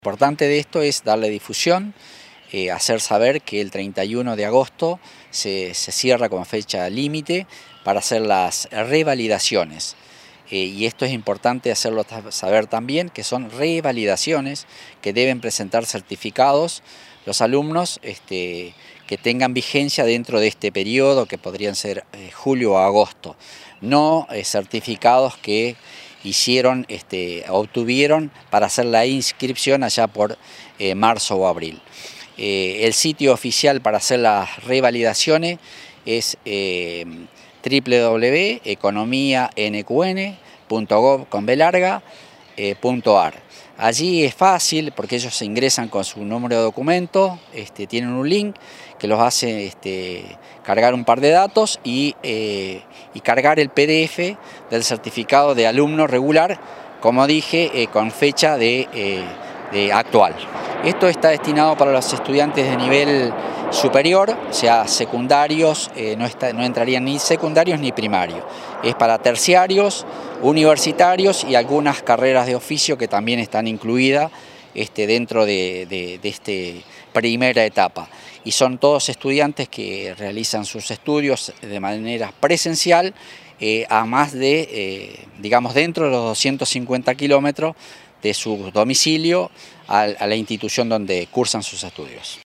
Lo importante de esto es darle difusión, hacer saber que el 31 de agosto se cierra como fecha límite para hacer las revalidaciones. Y esto es importante hacerlo saber también, que son revalidaciones que deben presentar certificados los alumnos que tengan vigencia dentro de este periodo, que podrían ser julio o agosto, no certificados que obtuvieron para hacer la inscripción allá por marzo o abril. El sitio oficial para hacer las revalidaciones es www.economianqn.gov.ar. Allí es fácil porque ellos se ingresan con su número de documento, tienen un link que los hace cargar un par de datos y cargar el PDF del certificado de alumno regular, como dije, con fecha actual. Esto está destinado para los estudiantes de nivel superior, o sea, secundarios, no entrarían ni secundarios ni primarios. Es para terciarios, universitarios y algunas carreras de oficio que también están incluidas dentro de esta primera etapa. Y son todos estudiantes que realizan sus estudios de manera presencial a más de, digamos, dentro de los 250 kilómetros de su domicilio a la institución donde cursan sus estudios.